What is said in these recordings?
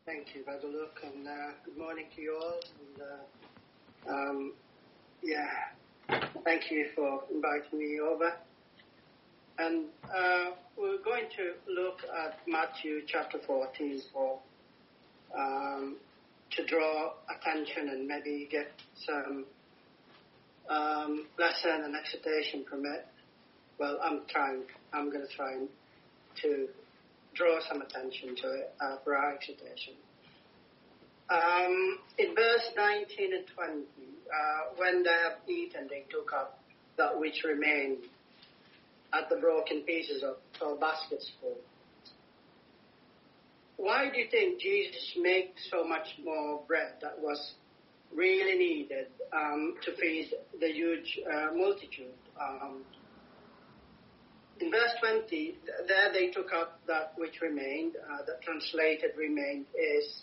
Thank you, Brother Luke, and good morning to you all. And thank you for inviting me over. And we're going to look at Matthew chapter 14 to draw attention and maybe get some lesson and exhortation from it. Well, I'm going to try to draw some attention to it for our exhortation. In verse 19 and 20, when they have eaten, they took up that which remained at the broken pieces of 12 baskets full. Why do you think Jesus made so much more bread that was really needed to feed the huge multitude? In verse 20, there they took up that which remained. The translated remained is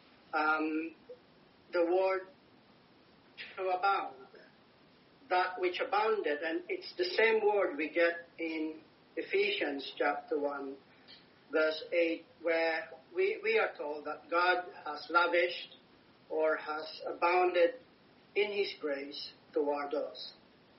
the word to abound. That which abounded. And it's the same word we get in Ephesians chapter 1, verse 8, where we are told that God has lavished or has abounded in his grace toward us,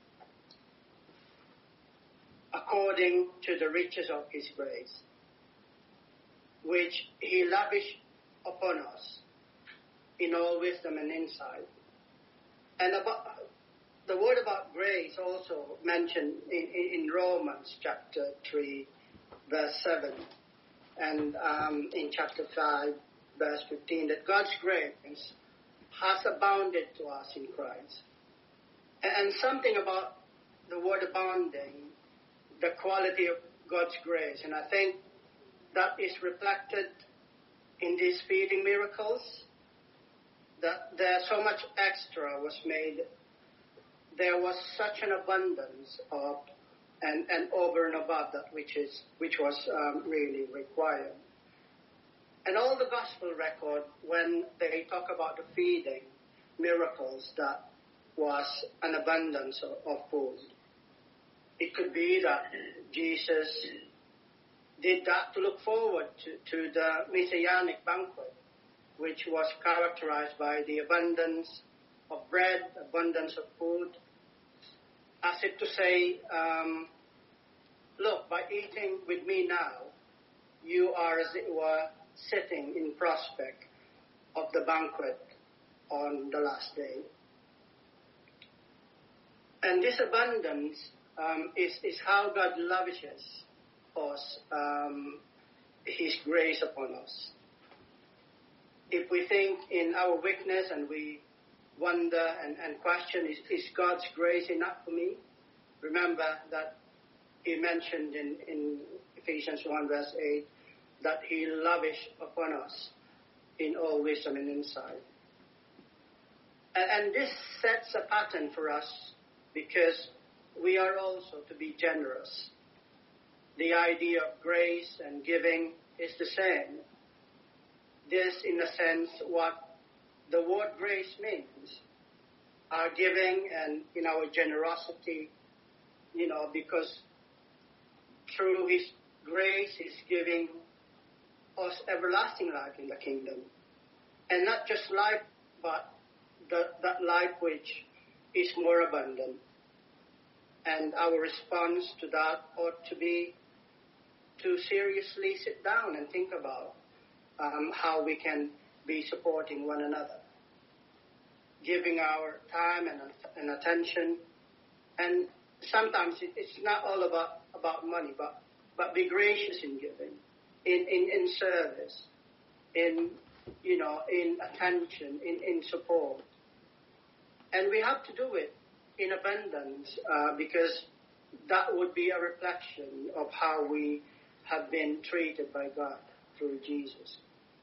according to the riches of his grace, which he lavished upon us in all wisdom and insight. And the word about grace also mentioned in Romans chapter 3, verse 7, and in chapter 5, verse 15, that God's grace has abounded to us in Christ. And something about the word abounding, the quality of God's grace. And I think that is reflected in these feeding miracles, that there so much extra was made. There was such an abundance of and over and above that which was really required. And all the gospel record, when they talk about the feeding miracles, that was an abundance of food. It could be that Jesus did that to look forward to the Messianic banquet, which was characterized by the abundance of bread, abundance of food, as if to say, look, by eating with me now, you are, as it were, sitting in prospect of the banquet on the last day. And this abundance is how God lavishes us, his grace upon us. If we think in our weakness and we wonder and question, is God's grace enough for me? Remember that he mentioned in Ephesians 1 verse 8 that he lavished upon us in all wisdom and insight. And this sets a pattern for us because we are also to be generous. The idea of grace and giving is the same. This, in a sense, what the word grace means. Our giving and in our generosity, because through his grace, he's giving us everlasting life in the kingdom. And not just life, but that life which is more abundant. And our response to that ought to be to seriously sit down and think about how we can be supporting one another, giving our time and attention. And sometimes it's not all about money, but be gracious in giving, in service, in attention, in support. And we have to do it in abundance because that would be a reflection of how we have been treated by God through Jesus.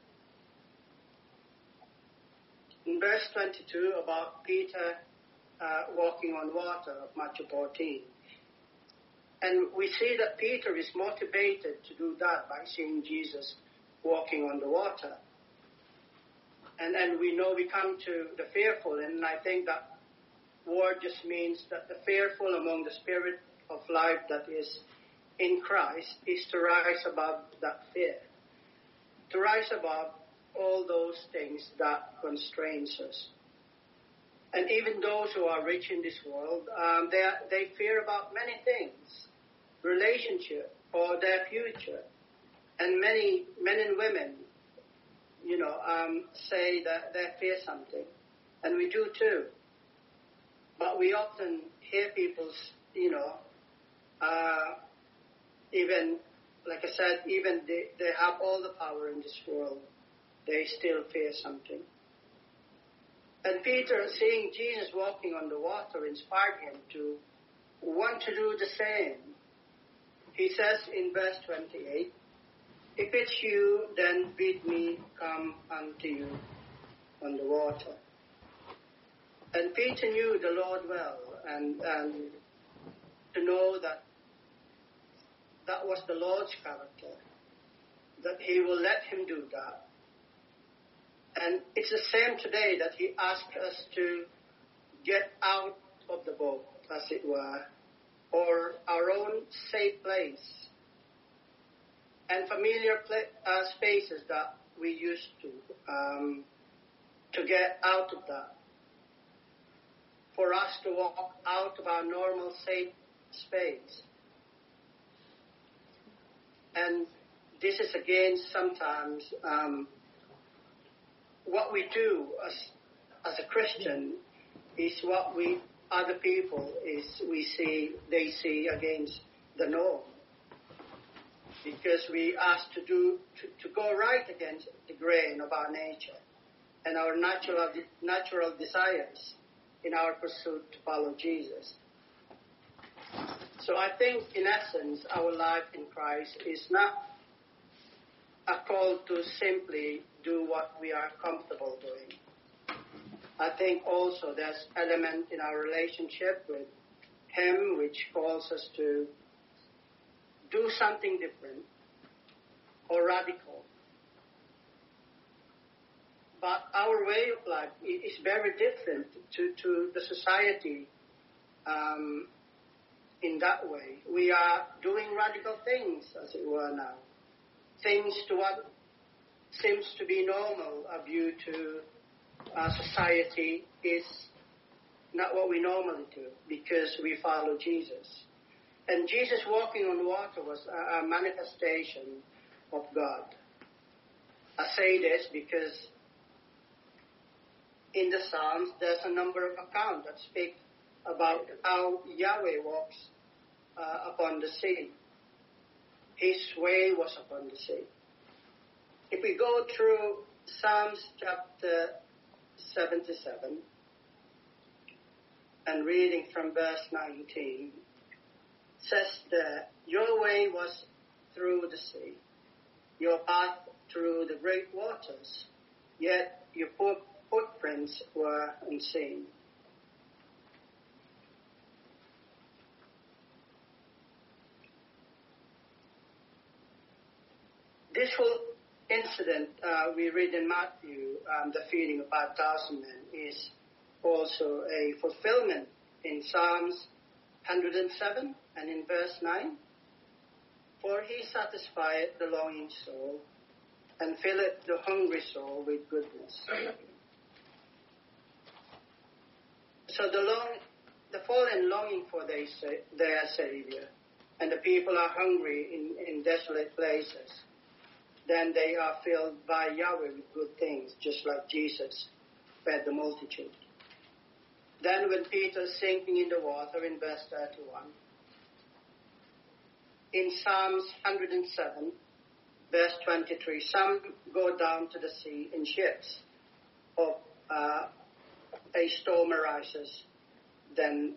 In verse 22 about Peter walking on water of Matthew 14. And we see that Peter is motivated to do that by seeing Jesus walking on the water. And we know we come to the fearful, and I think that word just means that the fearful among the spirit of life that is in Christ is to rise above that fear, to rise above all those things that constrains us. And even those who are rich in this world, they fear about many things, relationship or their future. And many men and women, say that they fear something. And we do too. But we often hear people's, even, like I said, even they have all the power in this world, they still fear something. And Peter, seeing Jesus walking on the water, inspired him to want to do the same. He says in verse 28, "If it's you, then bid me come unto you on the water." And Peter knew the Lord well, and to know that was the Lord's character, that he will let him do that. And it's the same today, that he asks us to get out of the boat, as it were, or our own safe place and familiar spaces that we used to get out of that. For us to walk out of our normal safe space. And this is again sometimes what we do as a Christian is what other people they see against the norm. Because we ask to go right against the grain of our nature and our natural desires in our pursuit to follow Jesus. So I think, in essence, our life in Christ is not a call to simply do what we are comfortable doing. I think also there's element in our relationship with Him which calls us to do something different or radical. But our way of life is very different to the society in that way. We are doing radical things, as it were now. Things to what seems to be normal, a view to society is not what we normally do, because we follow Jesus. And Jesus walking on water was a manifestation of God. I say this because in the Psalms there's a number of accounts that speak about how Yahweh walks upon the sea. His way was upon the sea. If we go through Psalms chapter 77 and reading from verse 19, says that your way was through the sea, your path through the great waters, yet your footprints were unseen. This whole incident we read in Matthew, the feeding of 5,000 men, is also a fulfillment in Psalms 107 and in verse 9. For he satisfieth the longing soul and filleth the hungry soul with goodness. So the fallen longing for their Savior, and the people are hungry in desolate places. Then they are filled by Yahweh with good things, just like Jesus fed the multitude. Then when Peter's sinking in the water in verse 31, in Psalms 107, verse 23, some go down to the sea in ships, or a storm arises. Then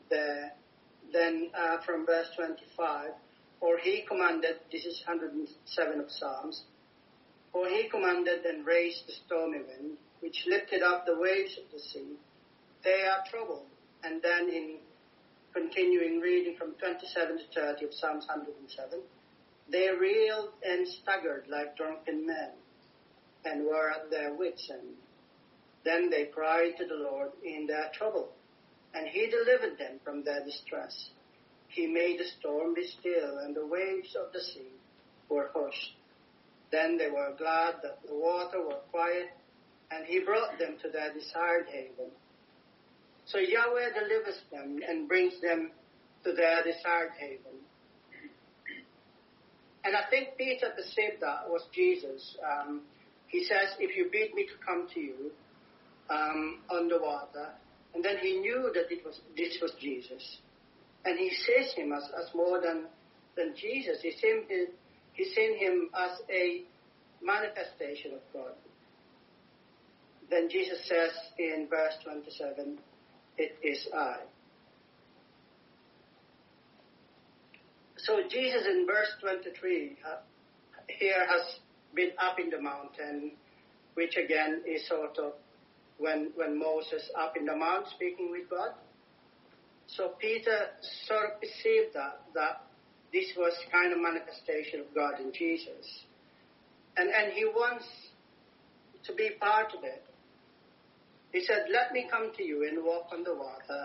from verse 25, or he commanded, this is 107 of Psalms, for he commanded and raised the stormy wind, which lifted up the waves of the sea. They are troubled. And then in continuing reading from 27 to 30 of Psalms 107, they reeled and staggered like drunken men and were at their wits' end. Then they cried to the Lord in their trouble, and he delivered them from their distress. He made the storm be still, and the waves of the sea were hushed. Then they were glad that the water were quiet, and he brought them to their desired haven. So Yahweh delivers them and brings them to their desired haven. And I think Peter perceived that was Jesus. He says, if you bid me to come to you on the water, and then he knew that this was Jesus. And he sees him as more than Jesus. He seen him as a manifestation of God. Then Jesus says in verse 27, it is I. So Jesus in verse 23 here has been up in the mountain, which again is sort of when Moses up in the mount speaking with God. So Peter sort of perceived that this was kind of manifestation of God in Jesus. And he wants to be part of it. He said, let me come to you and walk on the water.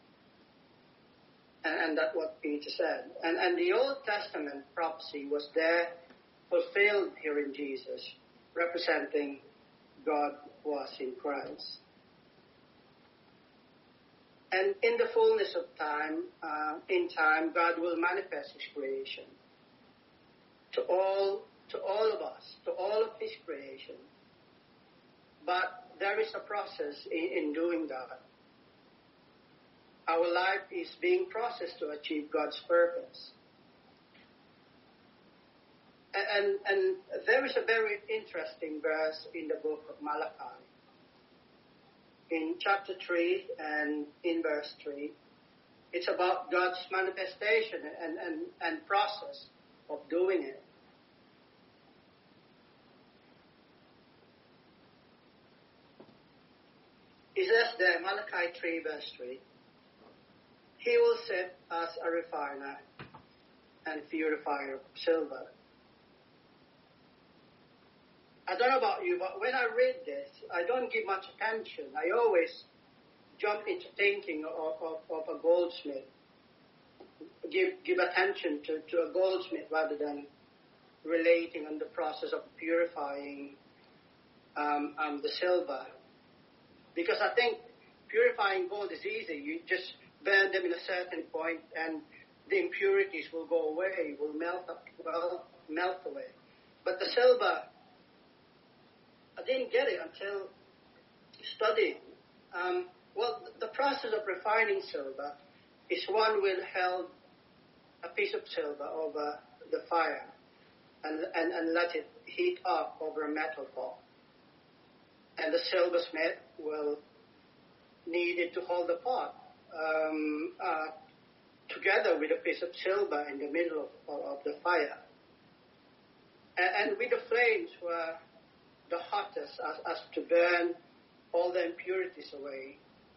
And that's what Peter said. And the Old Testament prophecy was there fulfilled here in Jesus, representing God was in Christ. And in the fullness of time, God will manifest his creation to all of us, to all of his creation. But there is a process in doing that. Our life is being processed to achieve God's purpose. And there is a very interesting verse in the book of Malachi. In chapter 3 and in verse 3, it's about God's manifestation and process of doing it. It says there, Malachi 3 verse 3, he will sit as a refiner and purifier of silver. I don't know about you, but when I read this, I don't give much attention. I always jump into thinking of a goldsmith. Give attention to a goldsmith rather than relating on the process of purifying the silver. Because I think purifying gold is easy. You just burn them in a certain point and the impurities will go away, will melt away. But the silver, I didn't get it until studying. The process of refining silver is one will held a piece of silver over the fire and let it heat up over a metal pot. And the silversmith will need it to hold the pot together with a piece of silver in the middle of the fire. And with the flames were the hottest as to burn all the impurities away.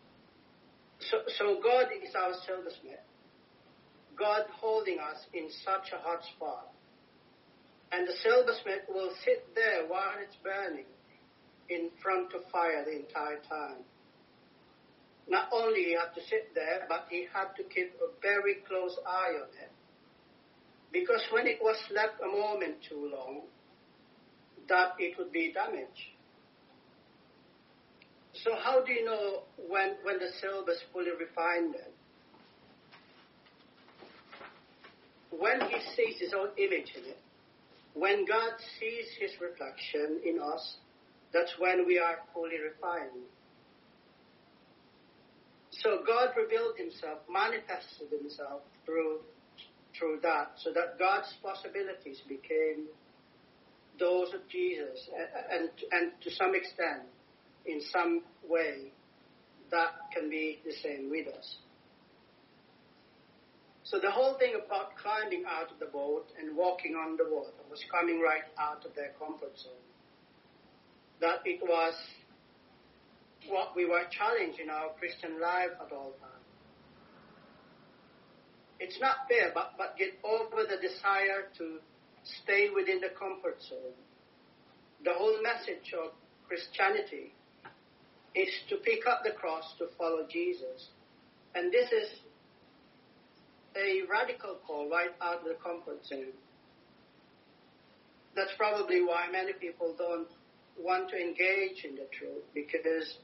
So God is our silversmith. God holding us in such a hot spot. And the silversmith will sit there while it's burning in front of fire the entire time. Not only he had to sit there, but he had to keep a very close eye on it. Because when it was left a moment too long, that it would be damaged. So how do you know when the silver is fully refined then? When he sees his own image in it, when God sees his reflection in us, that's when we are fully refined. So God revealed himself, manifested himself through that, so that God's possibilities became those of Jesus, and to some extent, in some way, that can be the same with us. So the whole thing about climbing out of the boat and walking on the water was coming right out of their comfort zone. That it was what we were challenged in our Christian life at all times. It's not fair, but get over the desire to stay within the comfort zone. The whole message of Christianity is to pick up the cross to follow Jesus. And this is a radical call right out of the comfort zone. that's probably why many people don't want to engage in the truth, because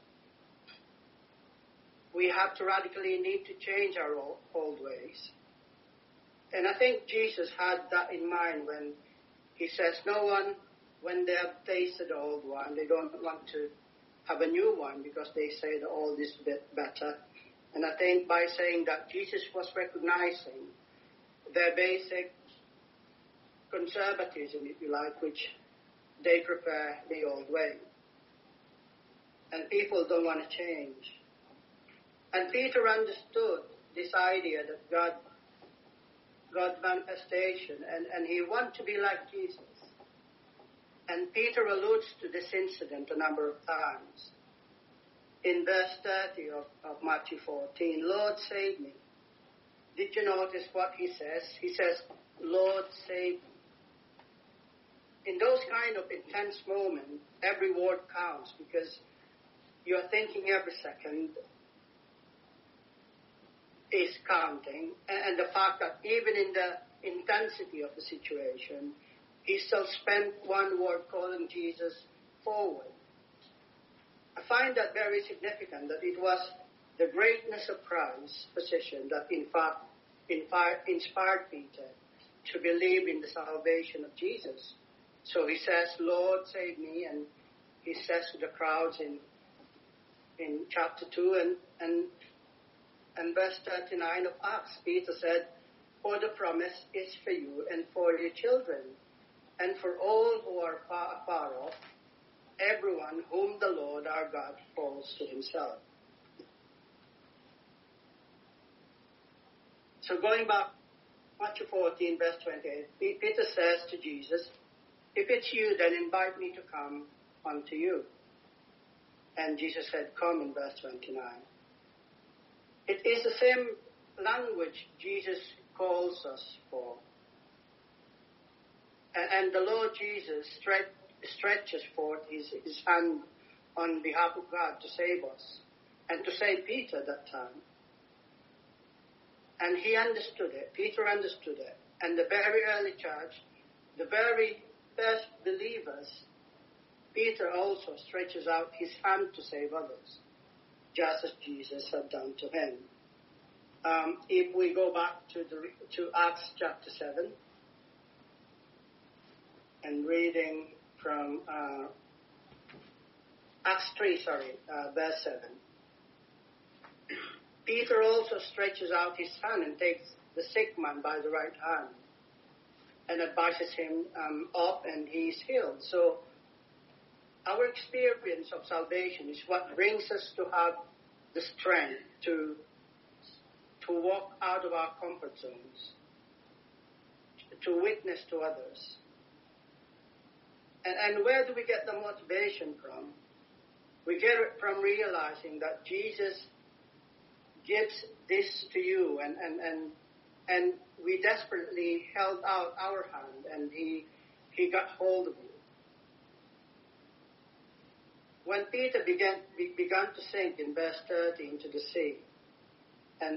we have to radically need to change our old ways. And I think Jesus had that in mind when he says, no one, when they have tasted the old wine, they don't want to have a new one because they say the old is a bit better. And I think by saying that, Jesus was recognizing their basic conservatism, if you like, which they prefer the old way. And people don't want to change. And Peter understood this idea that God's manifestation, and he wanted to be like Jesus. And Peter alludes to this incident a number of times. In verse 30 of Matthew 14, Lord, save me. Did you notice what he says? He says, Lord, save me. In those kind of intense moments, every word counts because you're thinking every second is counting. And the fact that even in the intensity of the situation, he still spent one word calling Jesus forward. I find that very significant, that it was the greatness of Christ's position that in fact inspired Peter to believe in the salvation of Jesus. So he says, Lord, save me, and he says to the crowds in chapter 2 and verse 39 of Acts, Peter said, for the promise is for you and for your children, and for all who are far off, everyone whom the Lord our God calls to himself. So going back, Matthew 14, verse 28, Peter says to Jesus, if it's you, then invite me to come unto you. And Jesus said, come, in verse 29. It is the same language Jesus calls us for. And the Lord Jesus stretches forth his hand on behalf of God to save us and to save Peter at that time. And he understood it. Peter understood it. And the very early church, the very first believers, Peter also stretches out his hand to save others, just as Jesus had done to him. If we go back to Acts chapter 7, and reading from Acts 3, verse 7. Peter also stretches out his hand and takes the sick man by the right hand and advises him up, and he is healed. So our experience of salvation is what brings us to have the strength to walk out of our comfort zones, to witness to others. And where do we get the motivation from? We get it from realizing that Jesus gives this to you, and we desperately held out our hand, and he got hold of you. When Peter began to sink in verse 30 into the sea, and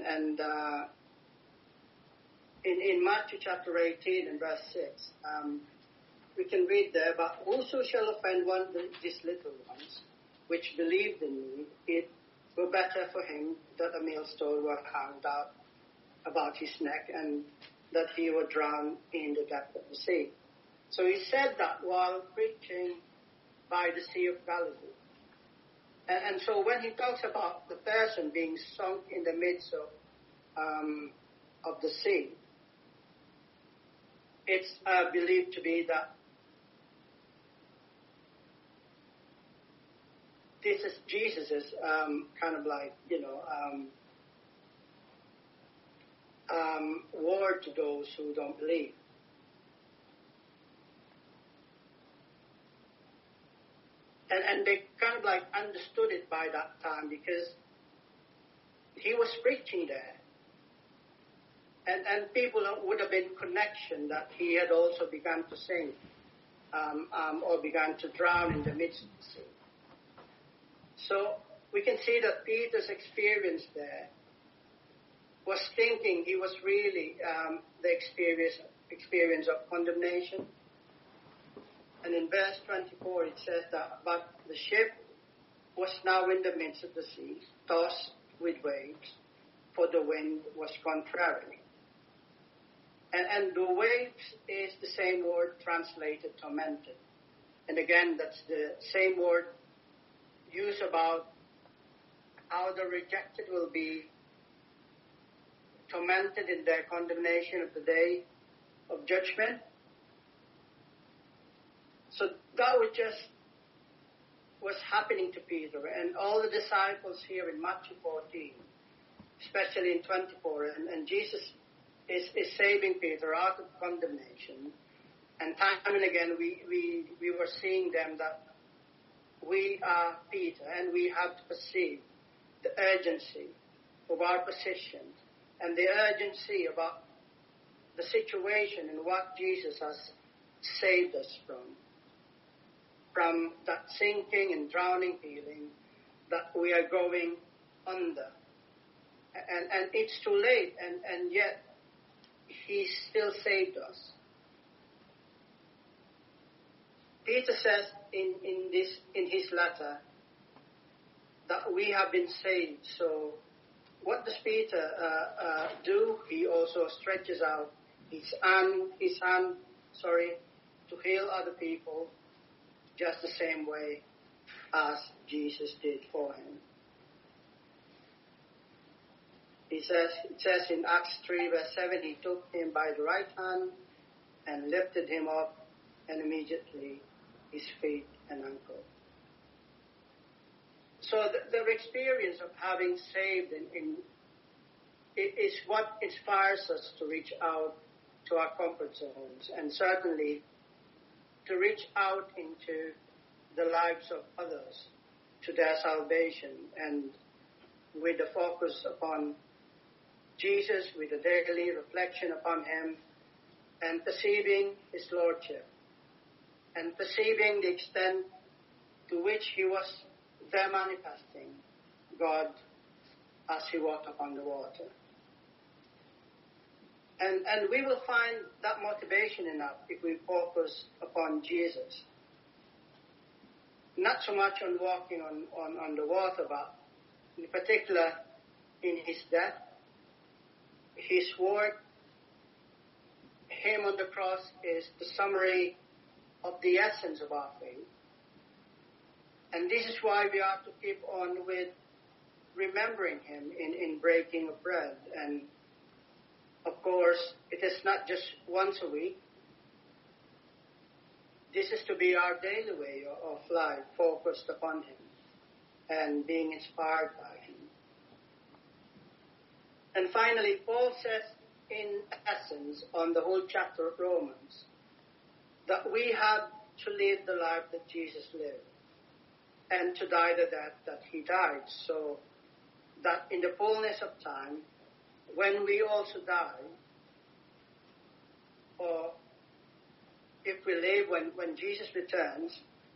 in Matthew chapter 18 and verse 6, we can read there, but whoso shall offend one of these little ones, which believed in me, it were better for him that a millstone were hanged out about his neck, and that he were drowned in the depth of the sea. So he said that while preaching by the Sea of Galilee. And so when he talks about the person being sunk in the midst of the sea, it's believed to be that this is Jesus's kind of like, word to those who don't believe. And they kind of like understood it by that time because he was preaching there. And people would have been connection that he had also begun to sink or began to drown in the midst of the sea. So we can see that Peter's experience there was thinking he was really the experience of condemnation. And in verse 24 it says that, but the ship was now in the midst of the sea, tossed with waves, for the wind was contrary. And the waves is the same word translated tormented. And again, that's the same word used about how the rejected will be tormented in their condemnation of the day of judgment. So that was just what's happening to Peter and all the disciples here in Matthew 14, especially in 24. And Jesus is saving Peter out of condemnation. And time and again we were seeing them that we are Peter, and we have to perceive the urgency of our position and the urgency about the situation and what Jesus has saved us from that sinking and drowning feeling that we are going under. And it's too late, and yet He still saved us. Peter says in his letter that we have been saved. So what does Peter do? He also stretches out his hand to heal other people, just the same way as Jesus did for him. It says in Acts 3 verse 7, he took him by the right hand and lifted him up, and immediately his feet and ankle. So the experience of having saved is what inspires us to reach out to our comfort zones, and certainly to reach out into the lives of others to their salvation, and with the focus upon Jesus, with a daily reflection upon Him, and perceiving His Lordship, and perceiving the extent to which He was there manifesting God as He walked upon the water. And we will find that motivation enough if we focus upon Jesus. Not so much on walking on the water, but in particular in His death, His work. Him on the cross is the summary of the essence of our faith. And this is why we have to keep on with remembering Him in breaking of bread. And of course, it is not just once a week. This is to be our daily way of life, focused upon Him and being inspired by Him. And finally, Paul says in essence on the whole chapter of Romans that we have to live the life that Jesus lived and to die the death that He died, so that in the fullness of time, when we also die, or if we live when Jesus returns,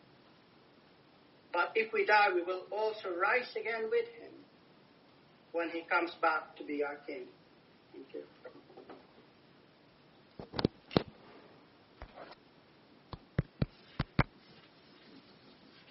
but if we die, we will also rise again with Him when He comes back to be our King. Thank you.